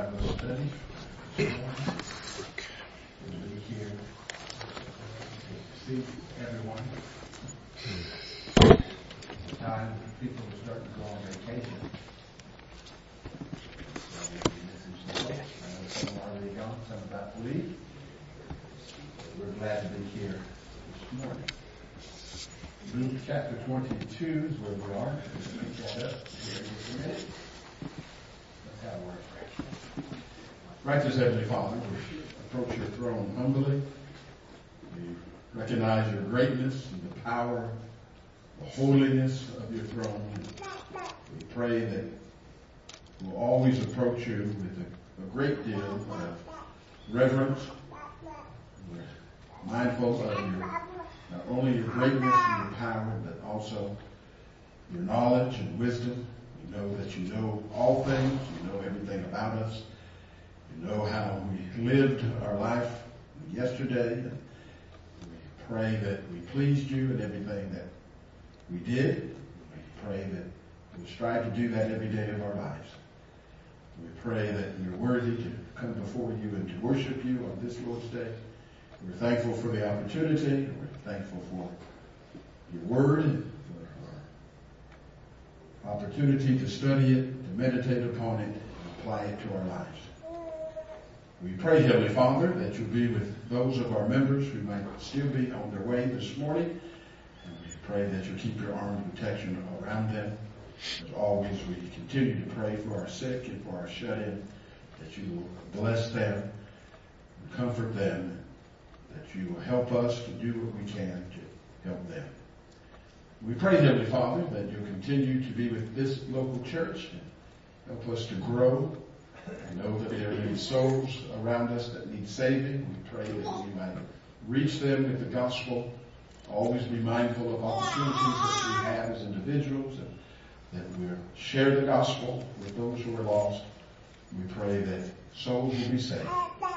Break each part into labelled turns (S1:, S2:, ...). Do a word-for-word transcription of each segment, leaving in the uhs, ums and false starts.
S1: Bible study. Good to be here. See everyone. It's time for people to start to go on vacation. So maybe this is the way. I know some are already gone, some are about to leave. We're glad to be here this morning. Luke chapter twenty-two is where we are. Let's pick that up here in just a minute. Let's have a word of prayer. Righteous Heavenly Father, we approach your throne humbly. We recognize your greatness and the power, the holiness of your throne. We pray that we'll always approach you with a, a great deal of reverence. We're mindful of your not only your greatness and your power, but also your knowledge and wisdom. We know that you know all things. You know everything about us. You know how we lived our life yesterday. And we pray that we pleased you in everything that we did. We pray that we strive to do that every day of our lives. We pray that you're worthy to come before you and to worship you on this Lord's Day. We're thankful for the opportunity. We're thankful for your word and for our opportunity to study it, to meditate upon it, and apply it to our lives. We pray, Heavenly Father, that you'll be with those of our members who might still be on their way this morning. And we pray that you'll keep your arm of protection around them. As always, we continue to pray for our sick and for our shut-in, that you will bless them, and comfort them, that you will help us to do what we can to help them. We pray, Heavenly Father, that you'll continue to be with this local church and help us to grow. I know that there are many souls around us that need saving. We pray that we might reach them with the gospel, always be mindful of opportunities that we have as individuals, and that we'll share the gospel with those who are lost. We pray that souls will be saved.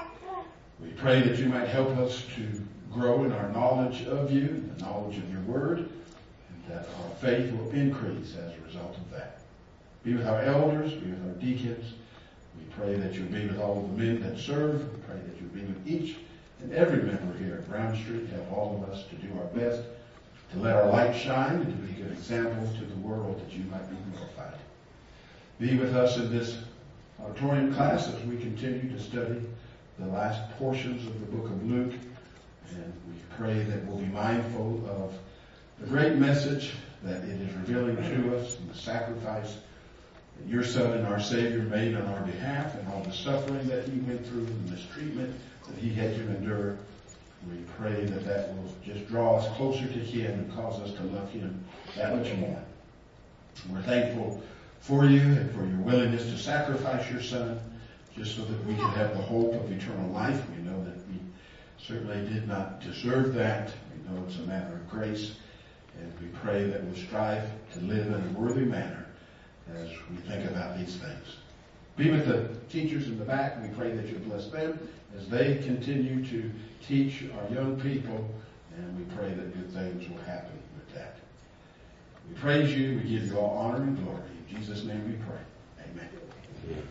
S1: We pray that you might help us to grow in our knowledge of you, the knowledge of your word, and that our faith will increase as a result of that. Be with our elders, be with our deacons. We pray that you'll be with all of the men that serve. We pray that you'll be with each and every member here at Brown Street. Help all of us to do our best to let our light shine and to be good examples to the world that you might be glorified. Be with us in this auditorium class as we continue to study the last portions of the book of Luke, and we pray that we'll be mindful of the great message that it is revealing to us and the sacrifice that your Son and our Savior made on our behalf and all the suffering that he went through and the mistreatment that he had to endure. We pray that that will just draw us closer to him and cause us to love him that much more. We're thankful for you and for your willingness to sacrifice your Son just so that we can have the hope of eternal life. We know that we certainly did not deserve that. We know it's a matter of grace. And we pray that we'll strive to live in a worthy manner as we think about these things. Be with the teachers in the back. We pray that you bless them as they continue to teach our young people. And we pray that good things will happen with that. We praise you. We give you all honor and glory. In Jesus' name we pray. Amen. Amen.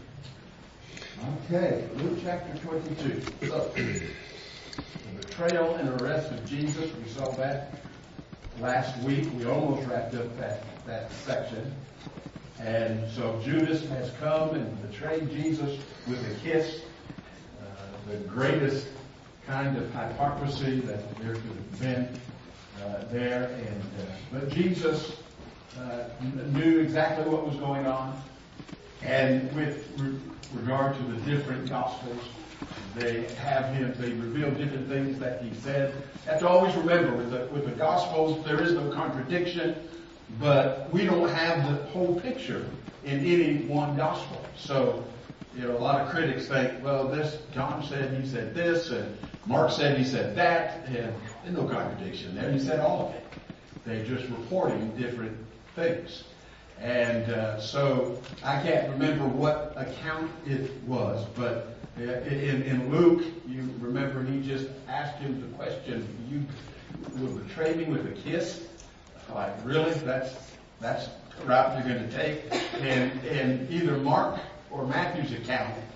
S1: Okay, Luke chapter twenty-two. So, the betrayal and arrest of Jesus, we saw that last week. We almost wrapped up that, that section. And so Judas has come and betrayed Jesus with a kiss, uh, the greatest kind of hypocrisy that there could have been uh, there. And uh, but Jesus uh, knew exactly what was going on. And with re- regard to the different gospels, they have him, they reveal different things that he said. You have to always remember, with the, with the gospels, there is no contradiction, but we don't have the whole picture in any one gospel. So, you know, a lot of critics think, well, this, John said he said this, and Mark said he said that, and there's no contradiction there. He said all of it. They're just reporting different things. And uh, so I can't remember what account it was, but in, in Luke, you remember he just asked him the question, you will betray me with a kiss? Like, really? That's that's the route you're going to take? And in either Mark or Matthew's account,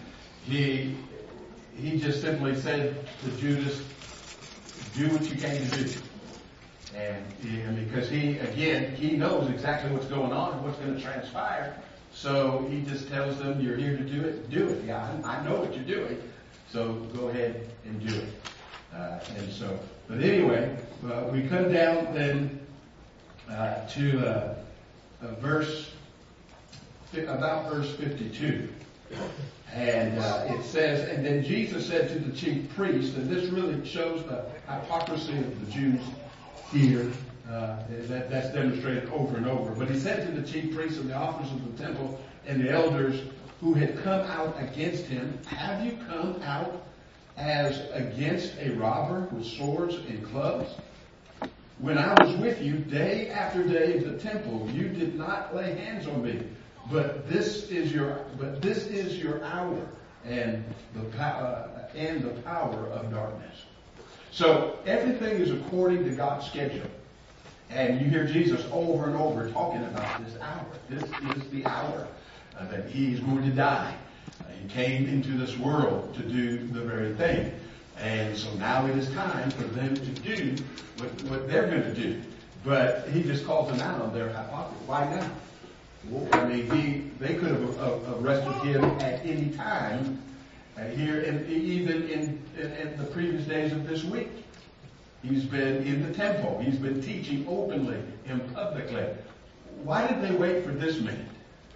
S1: he he just simply said to Judas, do what you came to do. And he, I mean, because he, again, he knows exactly what's going on and what's going to transpire. So he just tells them, you're here to do it, do it. Yeah, I, I know what you're doing. So go ahead and do it. Uh, and so, but anyway, uh, we come down then uh, to uh, uh, verse, about verse fifty-two. And uh, it says, and then Jesus said to the chief priests, and this really shows the hypocrisy of the Jews here. Uh, that, that's demonstrated over and over. But he said to the chief priests and the officers of the temple and the elders who had come out against him, have you come out as against a robber with swords and clubs? When I was with you day after day at the temple, you did not lay hands on me. But this is your, but this is your hour and the power uh, and the power of darkness. So everything is according to God's schedule, and you hear Jesus over and over talking about this hour. This is the hour uh, that He's going to die. Uh, he came into this world to do the very thing, and so now it is time for them to do what, what they're going to do. But He just calls them out on their hypocrisy. Why now? Well, I mean, he, they could have arrested him at any time uh, here, and even in, in, in the previous days of this week. He's been in the temple. He's been teaching openly and publicly. Why did they wait for this minute?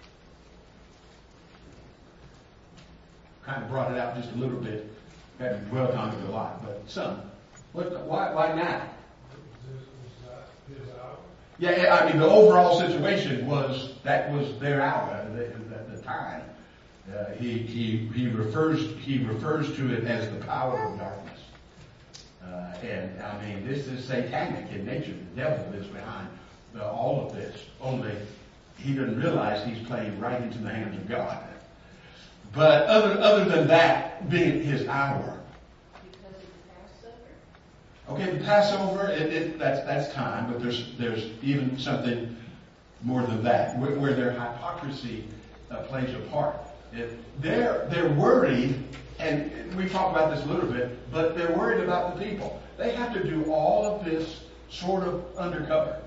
S1: Kind of brought it out just a little bit. Haven't dwelt on it a lot, but some. What, why, why now? Yeah, I mean, the overall situation was, that was their hour, at the, the time. Uh, he, he, he refers, he refers to it as the power of darkness. Uh, and, I mean, this is satanic in nature. The devil is behind the, all of this. Only he doesn't realize he's playing right into the hands of God. But other, other than that being his hour. Okay, the Passover, it, it, that's that's time, but there's there's even something more than that, where, where their hypocrisy uh, plays a part. It, they're they're worried, and we talked about this a little bit, but they're worried about the people. They have to do all of this sort of undercover.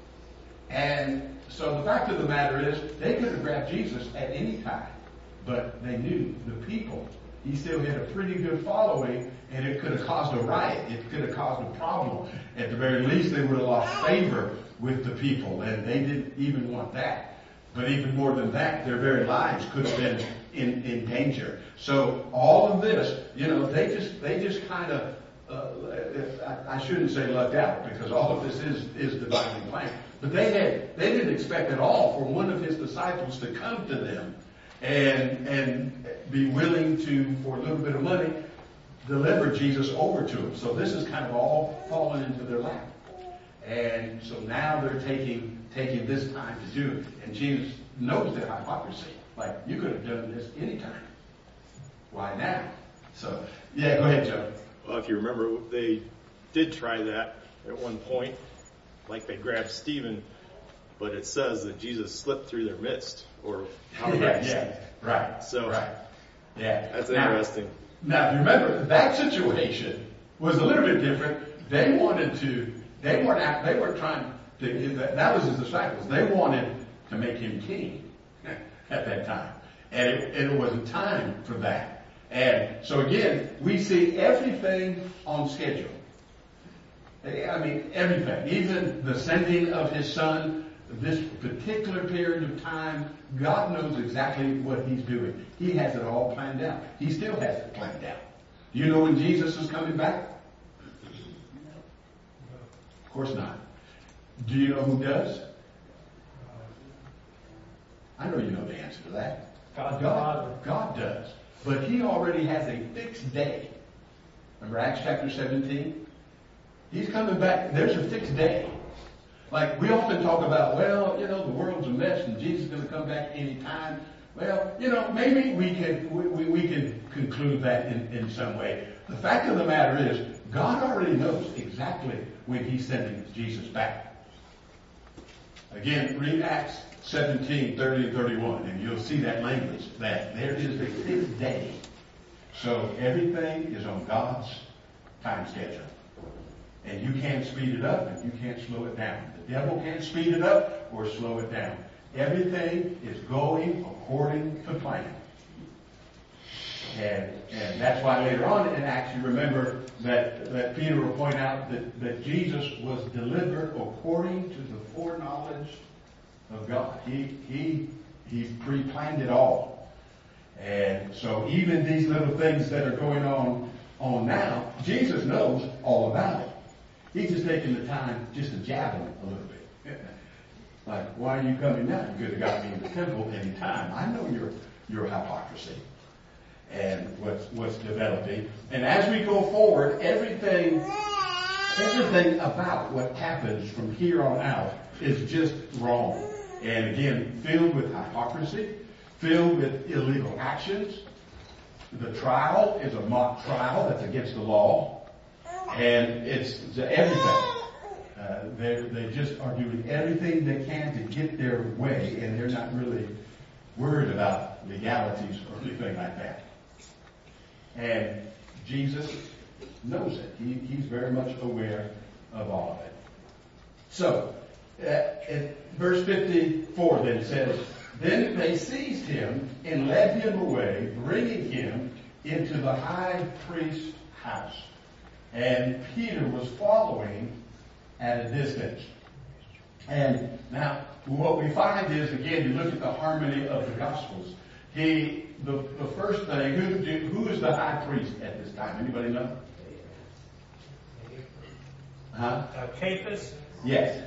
S1: And so the fact of the matter is, they could have grabbed Jesus at any time, but they knew the people. He still had a pretty good following, and it could have caused a riot. It could have caused a problem. At the very least, they would have lost favor with the people, and they didn't even want that. But even more than that, their very lives could have been in, in danger. So all of this, you know, they just they just kind of, uh, I, I shouldn't say lucked out, because all of this is is divinely planned. But they had they didn't expect at all for one of his disciples to come to them and and be willing to, for a little bit of money, deliver Jesus over to them. So this is kind of all fallen into their lap. And so now they're taking taking this time to do it. And Jesus knows their hypocrisy. Like, you could have done this anytime. Why now? So, yeah, go ahead, Joe.
S2: Well, if you remember, they did try that at one point. Like, they grabbed Stephen, but it says that Jesus slipped through their midst. Or how
S1: yeah, yeah, right.
S2: So,
S1: right. Yeah.
S2: That's
S1: now,
S2: interesting.
S1: Now, if you remember, that situation was a little bit different. They wanted to, they weren't, they weren't trying to, that was his disciples. They wanted to make him king at that time. And it, and it wasn't time for that. And so again, we see everything on schedule. I mean, everything. Even the sending of his son, this particular period of time, God knows exactly what he's doing. He has it all planned out. He still has it planned out. Do you know when Jesus is coming back? Of course not. Do you know who does? I know you know the answer to that.
S3: God,
S1: God, God does. But he already has a fixed day. Remember Acts chapter seventeen? He's coming back. There's a fixed day. Like, we often talk about, well, you know, the world's a mess and Jesus is going to come back any time. Well, you know, maybe we can we, we, we can conclude that in, in some way. The fact of the matter is, God already knows exactly when he's sending Jesus back. Again, read Acts seventeen, thirty and thirty-one, and you'll see that language, that there is a fixed day So everything is on God's time schedule. And you can't speed it up and you can't slow it down. The devil can't speed it up or slow it down. Everything is going according to plan. And, and that's why later on in Acts you remember that, that Peter will point out that, that Jesus was delivered according to the foreknowledge of God. He, he, he pre-planned it all. And so even these little things that are going on, on now, Jesus knows all about it. He's just taking the time just to jab him a little bit. Like, why are you coming now? You could have got me in the temple any time. I know your, your hypocrisy and what's, what's developing. And as we go forward, everything, everything about what happens from here on out is just wrong. And again, filled with hypocrisy, filled with illegal actions. The trial is a mock trial that's against the law. And it's everything. Uh, they they just are doing everything they can to get their way, and they're not really worried about legalities or anything like that. And Jesus knows it. He, he's very much aware of all of it. So, uh, in verse fifty-four then says, "Then they seized him and led him away, bringing him into the high priest's house. And Peter was following at a distance." And now, what we find is, again, you look at the harmony of the Gospels. He, the, the first thing, who, do, who is the high priest at this time? Anybody know? Huh?
S3: Uh, Caiaphas?
S1: Yes.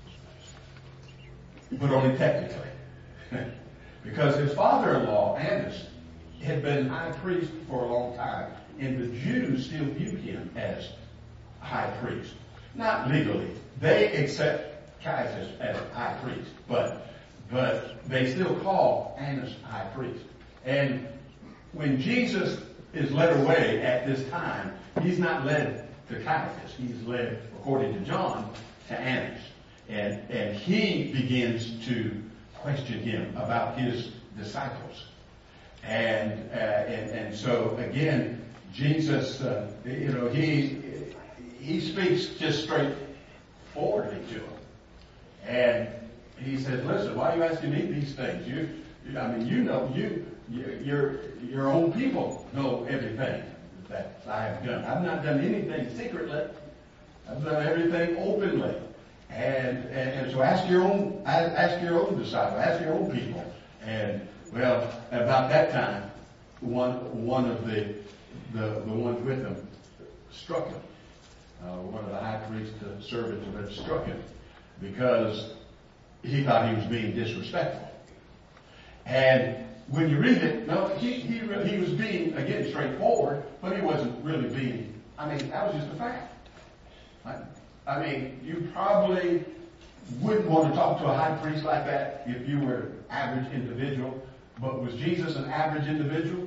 S1: But only technically. Because his father-in-law, Annas, had been high priest for a long time. And the Jews still viewed him as high priest. Not legally. They accept Caiaphas as high priest. But, but they still call Annas high priest. And when Jesus is led away at this time, he's not led to Caiaphas. He's led, according to John, to Annas. And, and he begins to question him about his disciples. And, uh, and, and so again, Jesus, uh, you know, he he speaks just straightforwardly to him, and he says, "Listen, why are you asking me these things? You, you I mean, you know, you, you, your your own people know everything that I have done. I've not done anything secretly. I've done everything openly, and and, and so ask your own ask your own disciples, ask your own people." And well, about that time, one one of the The, the ones with him struck him. Uh, one of the high priest's uh, servants had struck him because he thought he was being disrespectful. And when you read it, no, he he, really, he was being, again, straightforward, but he wasn't really being, I mean, that was just a fact. I, I mean, you probably wouldn't want to talk to a high priest like that if you were an average individual. But was Jesus an average individual?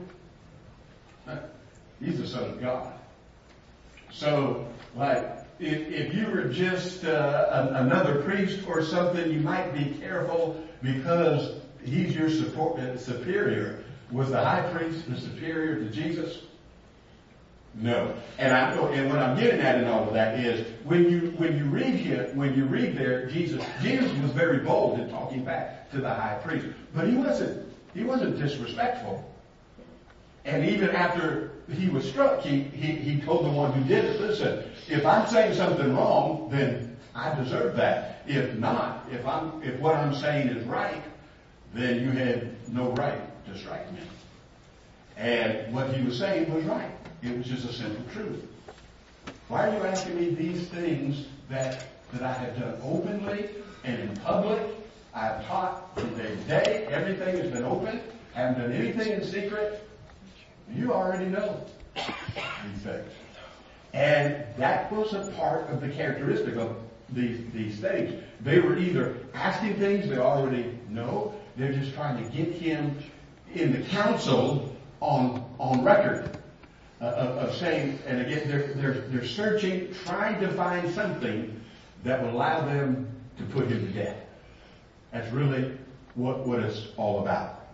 S1: He's the Son of God. So, like, if, if you were just uh, a, another priest or something, you might be careful because he's your support, uh, superior. Was the high priest the superior to Jesus? No. And I and what I'm getting at in all of that is when you when you read here, when you read there, Jesus Jesus was very bold in talking back to the high priest, but he wasn't he wasn't disrespectful. And even after he was struck, he, he, he told the one who did it, "Listen, if I'm saying something wrong, then I deserve that. If not, if I'm if what I'm saying is right, then you had no right to strike me." And what he was saying was right. It was just a simple truth. Why are you asking me these things that that I have done openly and in public? I've taught from day to day. Everything has been open. I haven't done anything in secret. You already know these things. And that was a part of the characteristic of these, these things. They were either asking things they already know, they're just trying to get him in the council on, on record uh, of, of saying, and again, they're, they're, they're searching, trying to find something that will allow them to put him to death. That's really what, what it's all about.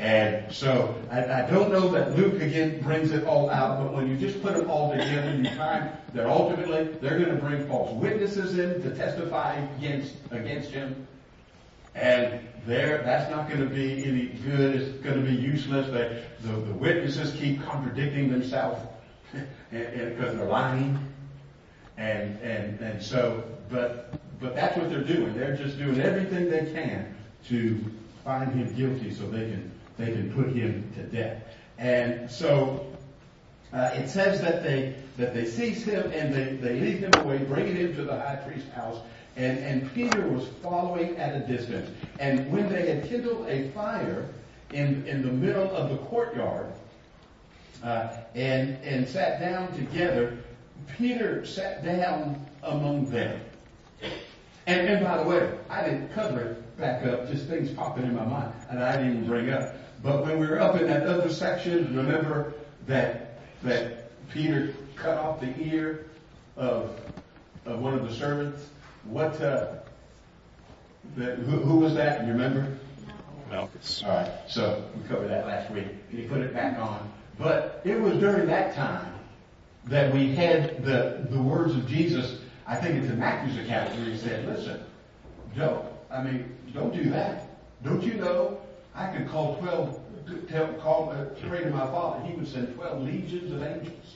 S1: And so I, I don't know that Luke again brings it all out, but when you just put them all together, you find that ultimately they're going to bring false witnesses in to testify against against him, and there that's not going to be any good. It's going to be useless. They, the the witnesses keep contradicting themselves because they're lying, and and and so but but that's what they're doing. They're just doing everything they can to find him guilty so they can. They can put him to death. And so uh, it says that they that they seize him and they, they lead him away, bringing him to the high priest's house. And, and Peter was following at a distance. And when they had kindled a fire in, in the middle of the courtyard uh, and, and sat down together, Peter sat down among them. And, and by the way, I didn't cover it back up, just things popping in my mind, and I didn't even bring up. But when we were up in that other section, remember that that Peter cut off the ear of of one of the servants? What? Uh, the, who, who was that? You remember?
S2: Malchus.
S1: All right. So we covered that last week. And he put it back on. But it was during that time that we had the the words of Jesus. I think it's in Matthew's account where he said, "Listen, don't. I mean, don't do that. Don't you know? I could call twelve, tell, call, uh, pray to my Father. He would send twelve legions of angels."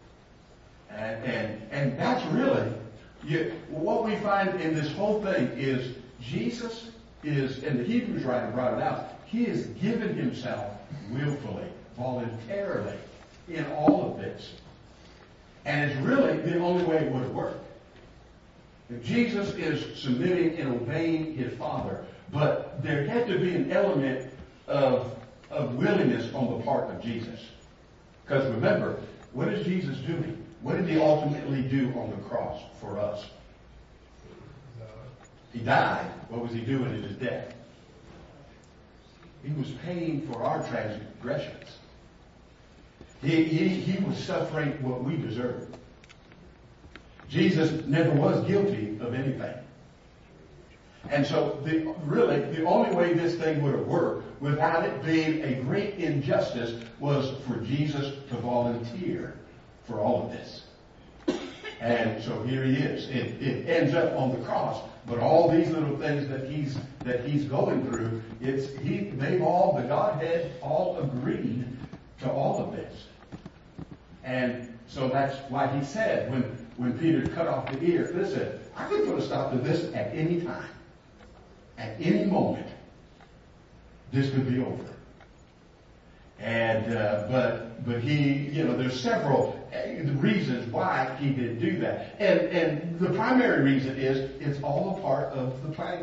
S1: And and, and that's really you, what we find in this whole thing is Jesus is, and the Hebrews writer brought it out. He has given himself willfully, voluntarily, in all of this, and it's really the only way it would have worked. If Jesus is submitting and obeying his Father. But there had to be an element of, of willingness on the part of Jesus. Because remember, what is Jesus doing? What did he ultimately do on the cross for us? He died. What was he doing in his death? He was paying for our transgressions. He, he, he was suffering what we deserved. Jesus never was guilty of anything. And so the, really, the only way this thing would have worked without it being a great injustice was for Jesus to volunteer for all of this. And so here he is. It, it ends up on the cross, but all these little things that he's that he's going through, it's he they've all the Godhead all agreed to all of this. And so that's why he said when when Peter cut off the ear, listen, I could put a stop to this at any time. At any moment, this could be over. And uh, but but he, you know, there's several reasons why he did do that, and and the primary reason is it's all a part of the plan.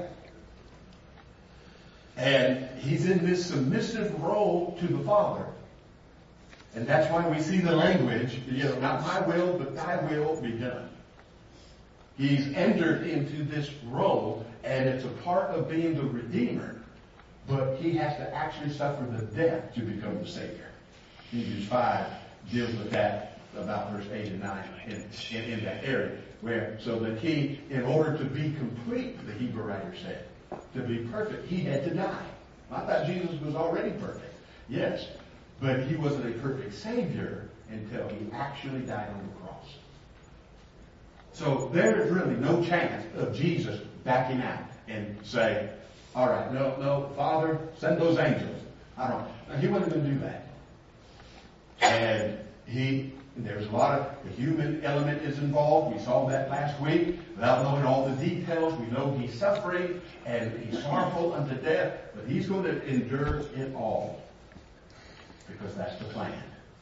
S1: And he's in this submissive role to the Father, and that's why we see the language, you know, not my will, but thy will be done. He's entered into this role, and it's a part of being the Redeemer, but he has to actually suffer the death to become the Savior. Hebrews five deals with that about verse eight and nine in, in, in that area. Where, so that he, in order to be complete, the Hebrew writer said, to be perfect, he had to die. I thought Jesus was already perfect. Yes, but he wasn't a perfect Savior until he actually died on the cross. So there is really no chance of Jesus backing out and saying, all right, no, no, Father, send those angels. I don't. Now, he wasn't going to do that. And he, there's a lot of, the human element is involved. We saw that last week. Without knowing all the details, we know he's suffering and he's sorrowful unto death, but he's going to endure it all because that's the plan.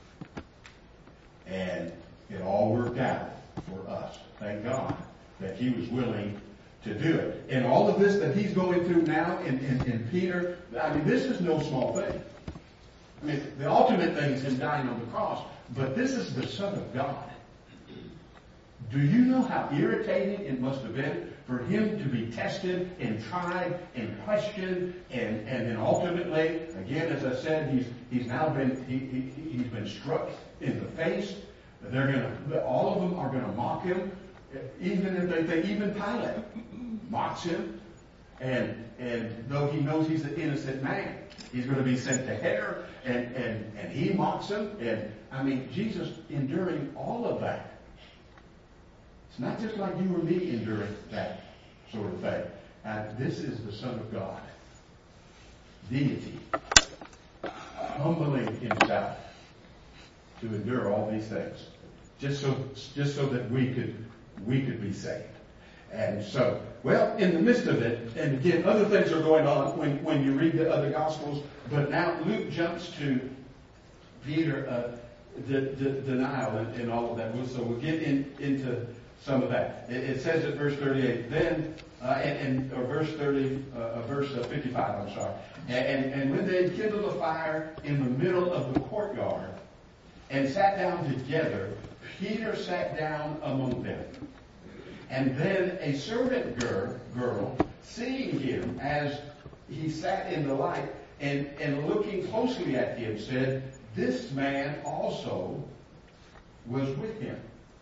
S1: And it all worked out for us. Thank God that he was willing to do it. And all of this that he's going through now in, in, in Peter, I mean, this is no small thing. I mean, the ultimate thing is him dying on the cross, but this is the Son of God. Do you know how irritating it must have been for him to be tested and tried and questioned and, and then ultimately, again, as I said, he's he's now been he, he he's been struck in the face. They're gonna all of them are gonna mock him, even if they think even Pilate mocks him. And, and though he knows he's an innocent man, he's going to be sent to Herod, and, and, and he mocks him. And I mean, Jesus enduring all of that. It's not just like you or me enduring that sort of thing. And this is the Son of God. Deity. Humbling himself to endure all these things. Just so, just so that we could, we could be saved. And so, well, in the midst of it, and again, other things are going on when, when you read the other Gospels, but now Luke jumps to Peter, uh, the, the denial and, and all of that. So we'll get in, into some of that. It, it says at verse thirty-eight, then, uh, and, and or verse thirty, uh, verse fifty-five, I'm sorry. And, and, and when they had kindled a fire in the middle of the courtyard and sat down together, Peter sat down among them. And then a servant girl, girl, seeing him as he sat in the light and, and looking closely at him, said, "This man also was with him."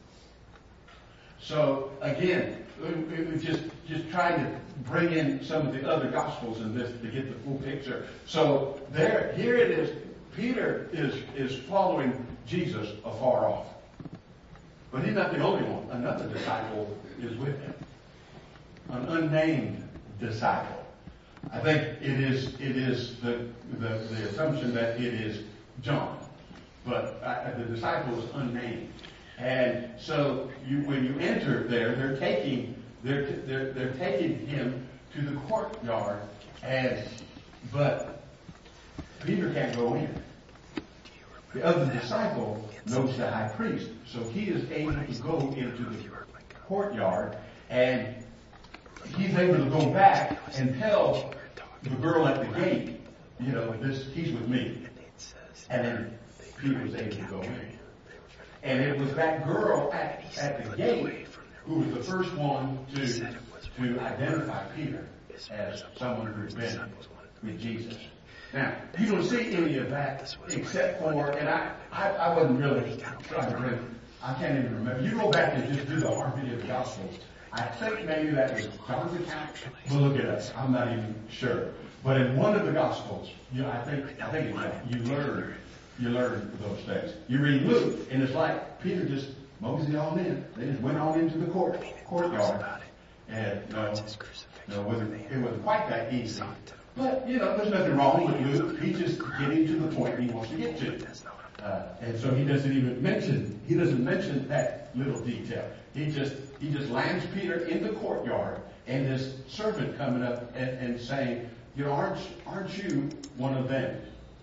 S1: So again, we, we just just trying to bring in some of the other Gospels in this to get the full picture. So there, here it is. Peter is is following Jesus afar off, but he's not the only one. Another disciple is with him, an unnamed disciple. I think it is it is the the, the assumption that it is John, but uh, the disciple is unnamed. And so you, when you enter there, they're taking they're they're they're taking him to the courtyard, and but Peter can't go in. The other disciple knows the high priest, so he is able to go into the courtyard, and he's able to go back and tell the girl at the gate, you know, this he's with me. And then Peter was able to go in. And it was that girl at, at the gate who was the first one to, to identify Peter as someone who had been with Jesus. Now, you don't see any of that except for, and I, I, I wasn't really trying to bring, I can't even remember. You go back and just do the hard video of the Gospels. I think maybe that was John's account. We'll look it up. I'm not even sure. But in one of the Gospels, you know, I think, I think it's, you learn You learn those things. You read Luke, and it's like Peter just moseyed on in. They just went on into the court courtyard. And no, no, it wasn't, it wasn't quite that easy. But, you know, there's nothing wrong with Luke. He's just getting to the point he wants to get to. Uh, and so he doesn't even mention, he doesn't mention that little detail. He just, he just lands Peter in the courtyard, and this servant coming up and, and saying, you know, aren't, aren't you one of them?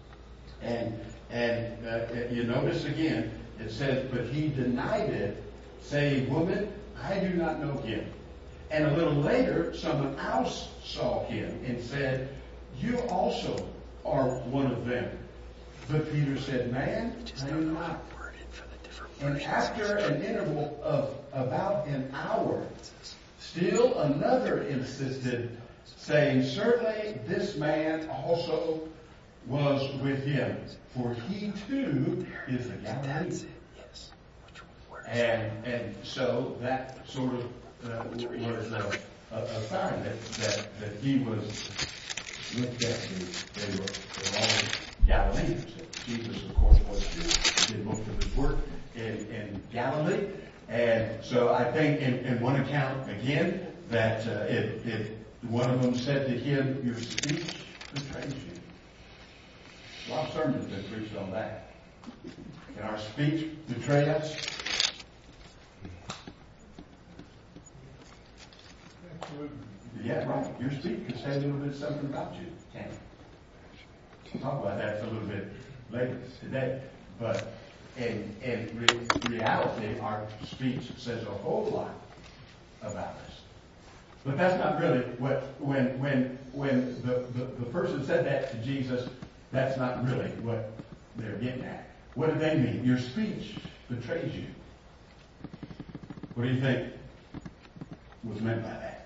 S1: And, and, uh, you notice again, it says, but he denied it, saying, woman, I do not know him. And a little later, someone else saw him and said, you also are one of them. But Peter said, man, I am not. And after an interval of about an hour, still another insisted, saying, certainly this man also was with him, for he too is a Galilean. And, and so that sort of uh, was a, a, a sign that, that, that he was with them. They were, they were all Galileans. Jesus, of course, was Jew, did most of his work in, in Galilee. And so I think in, in one account, again, that uh, it, it, one of them said to him, your speech betrays you. A lot of sermons have been preached on that. Can our speech betray us? Yeah, right. Your speech can say a little bit something about you, can't it? We'll talk about that a little bit later today. But in, in re- reality, our speech says a whole lot about us. But that's not really what, when when when the, the, the person said that to Jesus, that's not really what they're getting at. What do they mean? Your speech betrays you. What do you think was meant by that?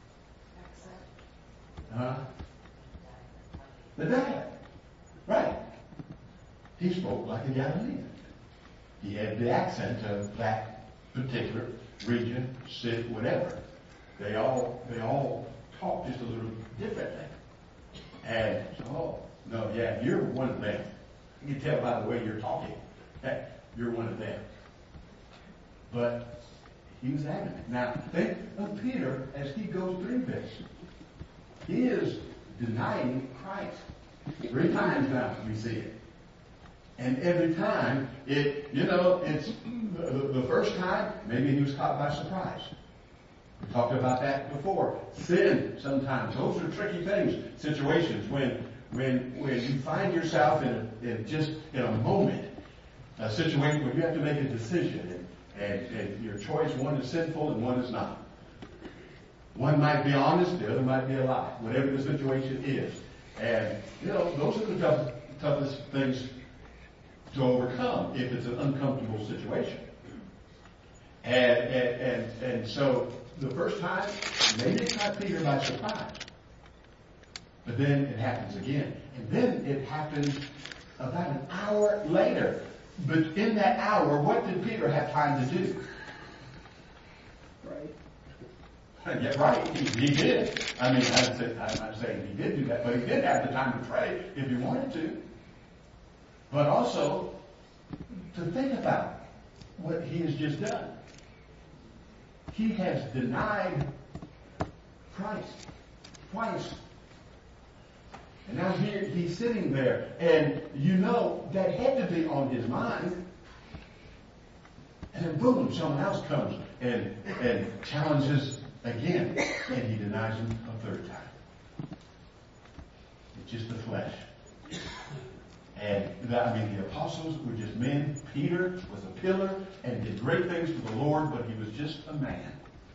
S1: Huh? The dialect. Right. He spoke like a Galilean. He had the accent of that particular region, city, whatever. They all they all talk just a little differently. And, oh, no, yeah, you're one of them. You can tell by the way you're talking that you're one of them. But he was adamant. Now, think of Peter as he goes through this. He is denying Christ. Three times now we see it. And every time, it, you know, it's the, the first time, maybe he was caught by surprise. We talked about that before. Sin, sometimes. Those are tricky things, situations when when when you find yourself in, a, in just in a moment, a situation where you have to make a decision, and, and, and your choice, one is sinful and one is not. One might be honest, the other might be a lie, whatever the situation is. And, you know, those are the tough, toughest things to overcome if it's an uncomfortable situation. And, and, and, and so the first time, maybe it caught Peter by surprise. But then it happens again. And then it happens about an hour later. But in that hour, what did Peter have time to do? Right. Yeah, right. He, he did. I mean, I'd say, I'm not saying he did do that, but he did have the time to pray if he wanted to. But also, to think about what he has just done. He has denied Christ twice. And now here he's sitting there, and you know that had to be on his mind. And then boom, someone else comes and and challenges again, and he denies him a third time. It's just the flesh. And that, I mean, the apostles were just men. Peter was a pillar and did great things for the Lord, but he was just a man.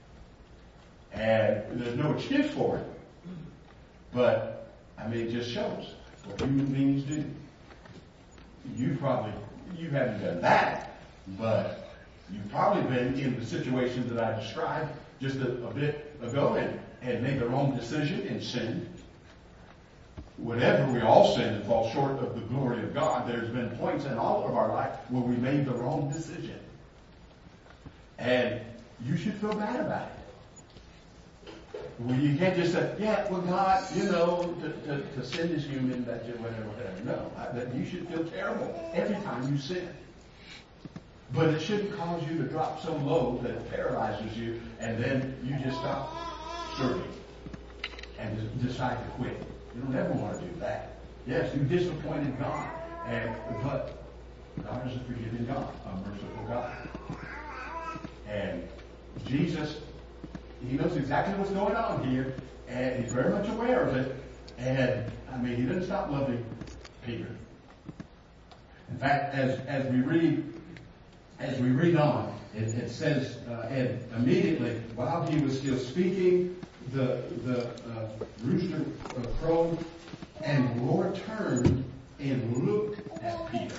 S1: And there's no excuse for it. But, I mean, it just shows what human beings do. You probably, you haven't done that, but you've probably been in the situation that I described just a, a bit ago and, and made the wrong decision and sinned. Whenever we all sin and fall short of the glory of God, there's been points in all of our life where we made the wrong decision. And you should feel bad about it. Well, you can't just say, yeah, well, God, you know, to, to, to sin is human, that's it, whatever, whatever. No, I, that you should feel terrible every time you sin. But it shouldn't cause you to drop so low that it paralyzes you, and then you just stop serving and just decide to quit. You don't ever want to do that. Yes, you disappointed God, and but God is a forgiving God, a merciful God. And Jesus, he knows exactly what's going on here, and he's very much aware of it. And I mean, he didn't stop loving Peter. In fact, as as we read as we read on, it, it says, uh, and immediately while he was still speaking, the the uh, rooster uh, crowed, and the Lord turned and looked at Peter.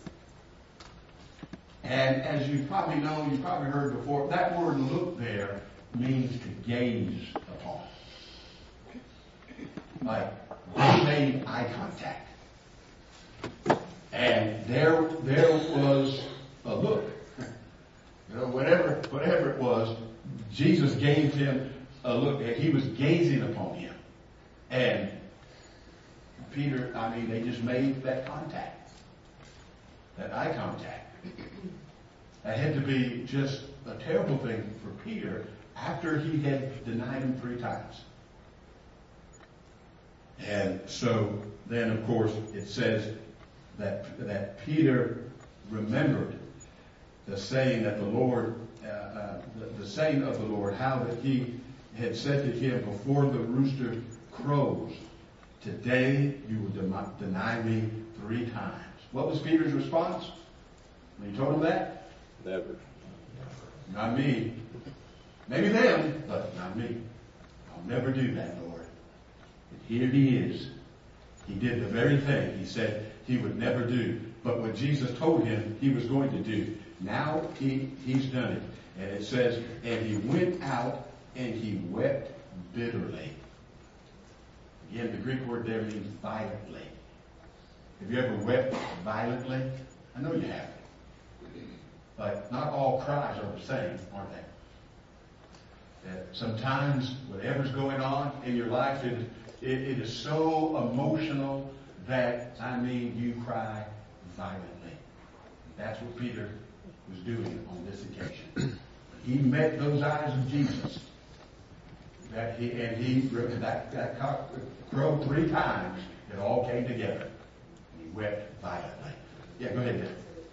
S1: And as you probably know, you probably heard before, that word "look" there means to gaze upon. Like they made eye contact, and there there was a look. You know, whatever whatever it was, Jesus gave him a look. He was gazing upon him. And Peter, I mean, they just made that contact. That eye contact. That had to be just a terrible thing for Peter after he had denied him three times. And so then, of course, it says that that Peter remembered the saying that the Lord, uh, uh, the, the saying of the Lord, how that he had said to him before the rooster crows, today you will dem- deny me three times. What was Peter's response when he told him that?
S2: Never.
S1: Not me. Maybe them, but not me. I'll never do that, Lord. And here he is. He did the very thing he said he would never do. But what Jesus told him he was going to do, now he, he's done it. And it says, and he went out and he wept bitterly. Again, the Greek word there means violently. Have you ever wept violently? I know you have. But not all cries are the same, aren't they? that sometimes whatever's going on in your life, it, it, it is so emotional that, I mean, you cry violently. That's what Peter was doing on this occasion. He met those eyes of Jesus. That he, and he, that, that cock crowed three times. It all came together. And he wept violently. Yeah, go ahead, Dave.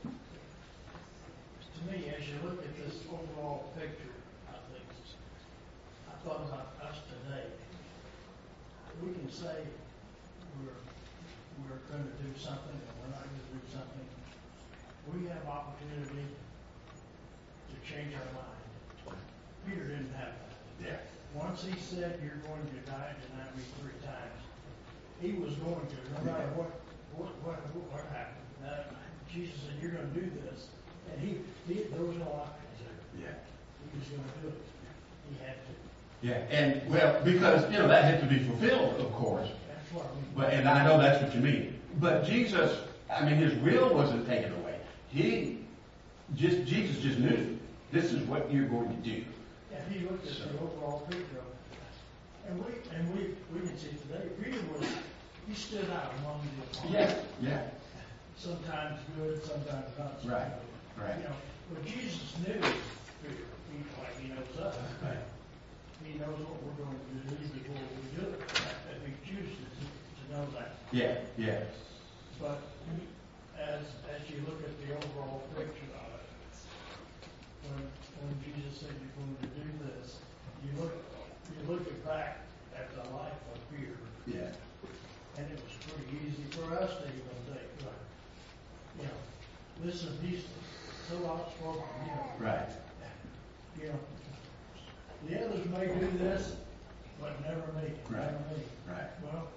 S3: To me, as you look at this overall picture, I think, I thought about us today. We can say we're, we're going to do something and we're not going to do something. We have opportunity to change our mind. Peter didn't have that.
S1: Yeah.
S3: Once he said, you're going to die and deny me three times, he was going to, no matter what what what, what happened. Now, Jesus said, you're going to do this. And he, he there was no options there.
S1: Yeah.
S3: He was going to do it. He had to.
S1: Yeah, and well, because, you know, that had to be fulfilled, of course.
S3: That's what I mean.
S1: But, and I know that's what you mean. But Jesus, I mean, his will wasn't taken away. He, just, Jesus just knew, this is what you're going to do.
S3: And he looked at so. the overall picture of it. And we, and we, we can see today, Peter was, he stood out among the apostles.
S1: Yeah, yeah.
S3: Sometimes good, sometimes not so
S1: right,
S3: good.
S1: Right,
S3: You know, but Jesus knew Peter, he, like he knows us.
S1: Right.
S3: He knows what we're going to do before we do it. If he chooses to, to know that.
S1: Yeah, yeah.
S3: But as as you look at the overall picture of it, when when Jesus said you're going to do this, you look you look back at the life of Peter.
S1: Yeah.
S3: And it was pretty easy for us to even think, like, you know, listen, he's so outspoken, you know.
S1: Right.
S3: You know, the others may do this, but never me.
S1: Right.
S3: Never me.
S1: Right.
S3: Well,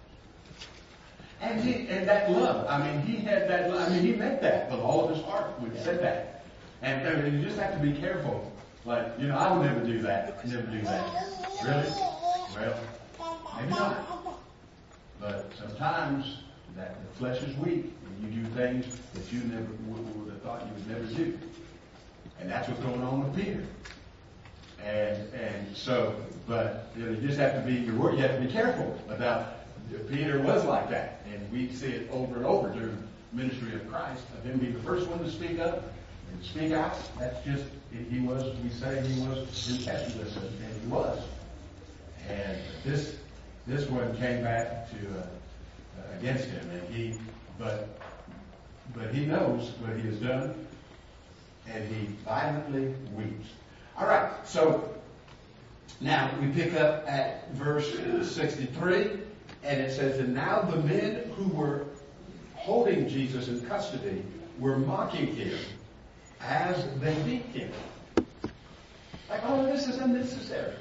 S1: And he, and that love, I mean, he had that, I mean, he meant that with all of his heart when he said that. And, and you just have to be careful. Like, you know, I would never do that. Never do that. Really? Well, maybe not. But sometimes that the flesh is weak, and you do things that you never would, would have thought you would never do. And that's what's going on with Peter. And and so, but you know, you just have to be your word. You have to be careful about. Peter was like that, and we see it over and over during the ministry of Christ, of him being the first one to speak up and speak out. That's just, he was, we say he was impetuous, and, and he was. And this this one came back to uh, against him, and he, but but he knows what he has done, and he violently weeps. All right, so now we pick up at verse sixty-three. And it says, and now the men who were holding Jesus in custody were mocking him as they beat him. Like, oh, this is unnecessary.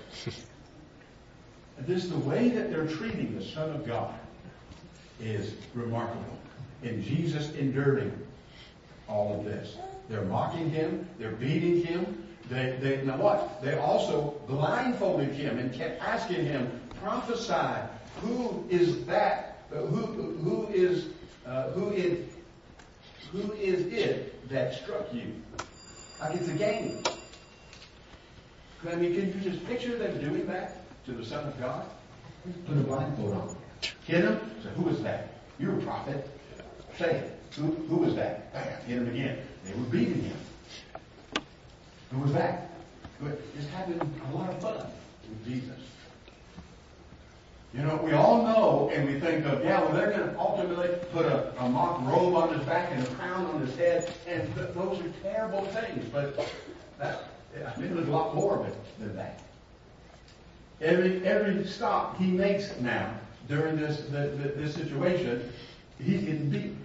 S1: This, the way that they're treating the Son of God is remarkable. And Jesus enduring all of this. They're mocking him. They're beating him. They, they, now what? They also blindfolded him and kept asking him, prophesy. Who is that? Uh, who who is uh, who is who is it that struck you? Like it's a game. I mean, can you just picture them doing that to the Son of God? Put a blindfold on, hit him. Say, who is that? You're a prophet. Say it. Who who is that? Bam, hit him again. They were beating him. Who was that? But it's having a lot of fun with Jesus. You know, we all know and we think of, yeah, well, they're going to ultimately put a, a mock robe on his back and a crown on his head, and th- those are terrible things, but that, I mean, there's a lot more of it than that. Every every stop he makes now during this the, the, this situation, he's getting beaten.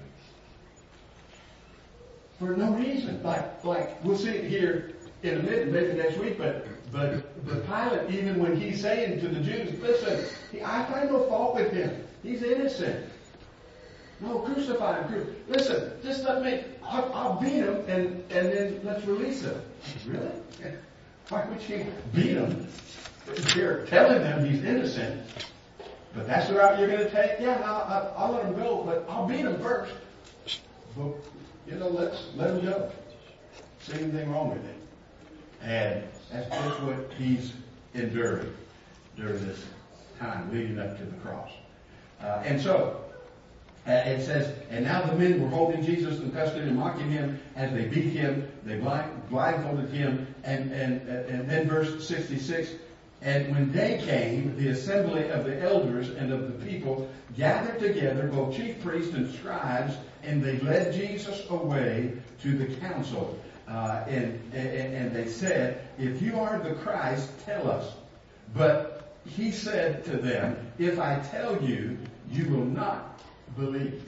S1: For no reason. Like, like we'll see it here in a minute, maybe next week, but But the Pilate, even when he's saying to the Jews, listen, he, I find no fault with him. He's innocent. No, crucify him. Cru- listen, just let me, I'll, I'll beat him and, and then let's release him. Really? Why would you beat him? You're telling them he's innocent. But that's the route you're going to take? Yeah, I'll, I'll, I'll let him go, but I'll beat him first. But, you know, let's let him go. See anything wrong with it. And that's just what he's enduring during this time leading up to the cross. Uh, and so, uh, it says, and now the men were holding Jesus in custody and mocking him as they beat him. They blind, blindfolded him. And, and, and then verse sixty-six, and when day came, the assembly of the elders and of the people gathered together, both chief priests and scribes, and they led Jesus away to the council. Uh, and, and, and they said, if you are the Christ, tell us. But he said to them, if I tell you, you will not believe.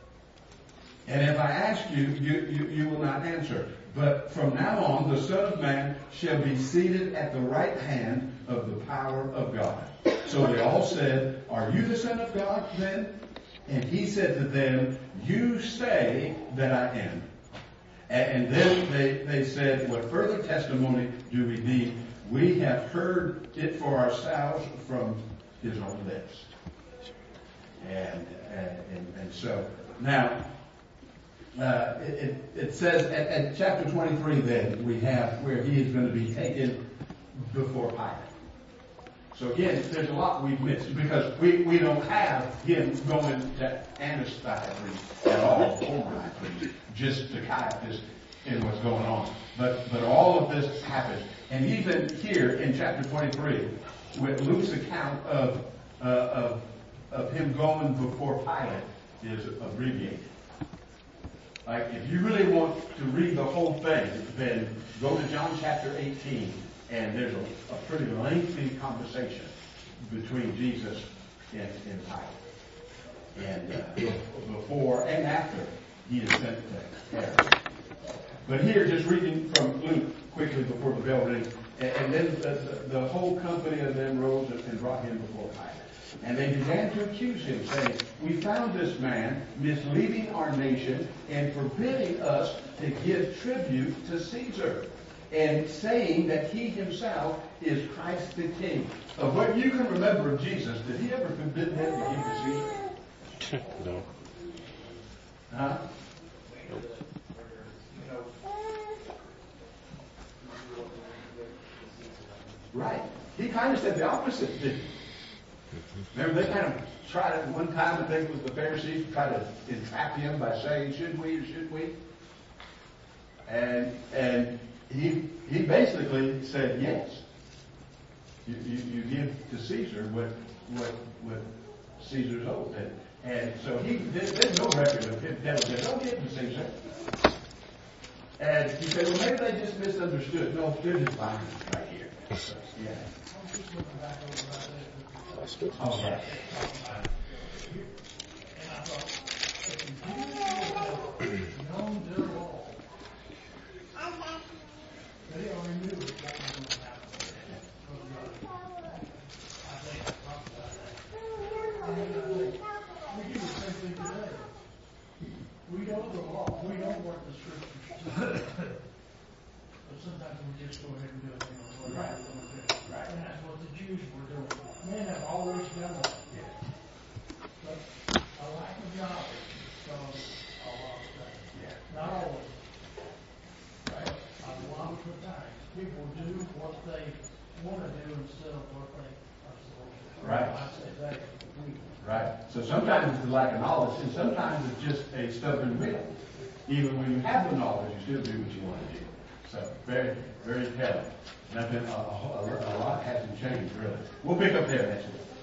S1: And if I ask you, you, you, you will not answer. But from now on, the Son of Man shall be seated at the right hand of the power of God. So they all said, are you the Son of God then? And he said to them, you say that I am. And then they, they said, what further testimony do we need? We have heard it for ourselves from his own lips. And, and, and so, now, uh, it, it says at, at chapter twenty-three then, we have where he is going to be taken before Pilate. So again, there's a lot we've missed because we, we don't have him going to Annas the high priest at all, or high priest, just to Caiaphas in what's going on. But but all of this happens. And even here in chapter twenty-three, with Luke's account of uh, of of him going before Pilate is abbreviated. Like if you really want to read the whole thing, then go to John chapter eighteen. And there's a, a pretty lengthy conversation between Jesus and, and Pilate. And uh, before and after he is sent to Herod. But here, just reading from Luke quickly before the bell rings, and, and then the, the, the whole company of them rose and brought him before Pilate. And they began to accuse him, saying, we found this man misleading our nation and forbidding us to give tribute to Caesar, and saying that he himself is Christ the King. Of what you can remember of Jesus, did he ever forbid them to give to Caesar?
S4: No.
S1: Huh? Right. He kind of said the opposite, didn't he? Remember, they kind of tried at one time, I think it was the Pharisees, to try to entrap him by saying, should we or should we? And and he he basically said yes. You, you, you give to Caesar what what what Caesar's owed. And, and so he there, there's no record of him telling them, don't give to Caesar. And he said, well, maybe they just misunderstood. No, they're just lying right here. Yeah. All right.
S3: And I thought, if you known their law, they already knew what was going to happen. I think I talked about that. I mean, I think we do the same thing today. We know the law. We know what the scriptures say. But sometimes we just go ahead and do it. You know, what right. We're doing. Right. And that's what the Jews were doing. Men have always done that. Yeah. But a lack of knowledge causes a lot of things. Yeah. Not always. Right? A lot of the time, people do what they want to do instead of what they are supposed to do.
S1: Right.
S3: I say that.
S1: Right. So sometimes it's a lack of knowledge, and sometimes it's just a stubborn will. Even when you have the knowledge, you still do what you want to do. So very, very telling. Nothing, a, a, a lot hasn't changed really. We'll pick up there next week.